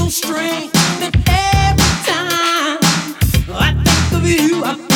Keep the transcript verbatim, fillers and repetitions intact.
strength that every time I think of you, I